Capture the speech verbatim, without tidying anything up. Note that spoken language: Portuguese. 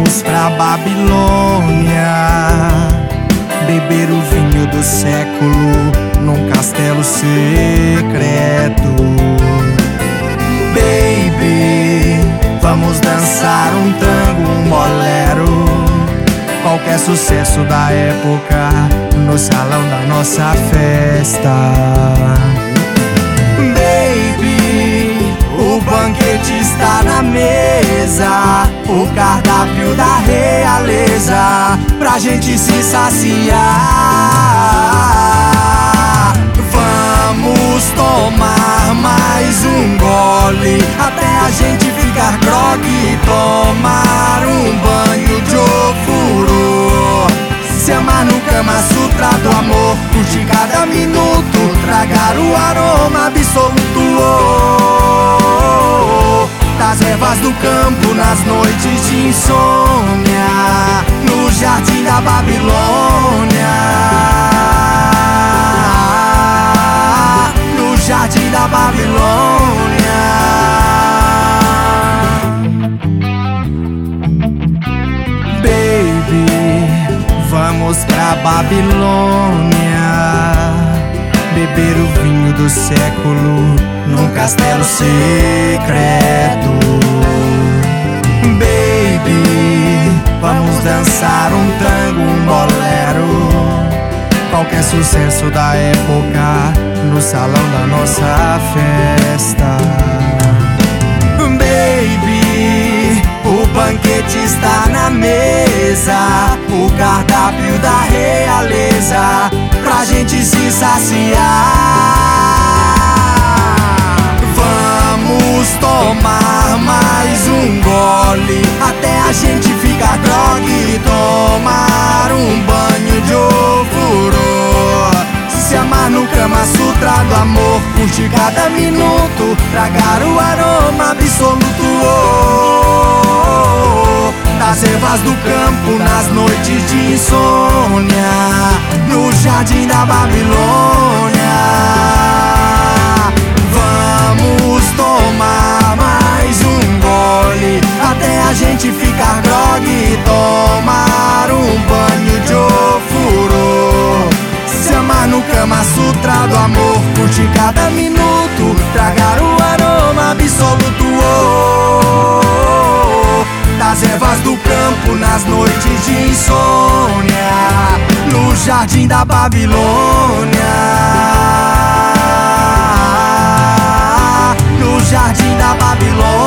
Vamos pra Babilônia, beber o vinho do século num castelo secreto. Baby, vamos dançar um tango, um bolero, qualquer sucesso da época no salão da nossa festa. Baby, o banquete está na mesa, o cardápio da realeza pra gente se saciar. Vamos tomar mais um gole até a gente ficar grogue, tomar um banho de ofurô, se amar no Kama Sutra do amor, curtir cada minuto, tragar o aroma absoluto oh, das ervas do campo nas noites de insônia, no jardim da Babilônia, no jardim da Babilônia. Baby, vamos pra Babilônia, beber o vinho do século num castelo secreto. Baby, vamos dançar um tango, um bolero, qualquer sucesso da época no salão da nossa festa. Baby, o banquete está na mesa, o cardápio da realeza pra gente se saciar. Vamos tomar mais um gole até a gente ficar grogue, tomar um banho de ofurô, se amar no Kama Sutra do amor, curtir cada minuto, tragar o aroma absoluto oh, das ervas do campo nas noites de insônia, no jardim da Babilônia. Vamos tomar mais um gole até a gente ficar grogue, tomar um banho de ofurô, se amar no Kama Sutra do amor, curtir cada minuto, tragar o aroma absoluto oh, das ervas do campo nas noites de insônia, no jardim da Babilônia, no jardim da Babilônia.